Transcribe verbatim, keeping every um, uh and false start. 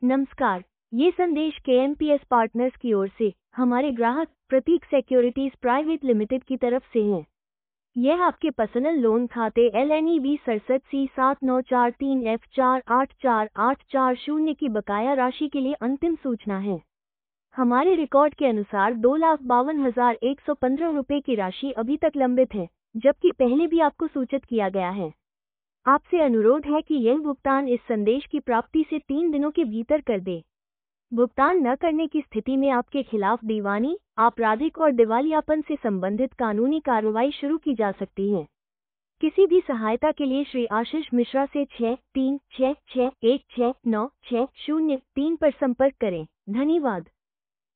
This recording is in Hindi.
नमस्कार। ये संदेश के एम पी एस पार्टनर्स की ओर से हमारे ग्राहक प्रतीक सिक्योरिटीज प्राइवेट लिमिटेड की तरफ से है। यह आपके पर्सनल लोन खाते एल एन ई बी सड़सठ सी सात नौ चार तीन एफ चार आठ चार आठ चार शून्य की बकाया राशि के लिए अंतिम सूचना है। हमारे रिकॉर्ड के अनुसार दो लाख बावन हजार एक सौ पंद्रह रुपये की राशि अभी तक लंबित है, जबकि पहले भी आपको सूचित किया गया है। आपसे अनुरोध है कि यह भुगतान इस संदेश की प्राप्ति से तीन दिनों के भीतर कर दे। भुगतान न करने की स्थिति में आपके खिलाफ दीवानी, आपराधिक और दिवालियापन से संबंधित कानूनी कार्रवाई शुरू की जा सकती है। किसी भी सहायता के लिए श्री आशीष मिश्रा से छः तीन छः छः एक छः नौ छः शून्य तीन पर संपर्क करें। धन्यवाद।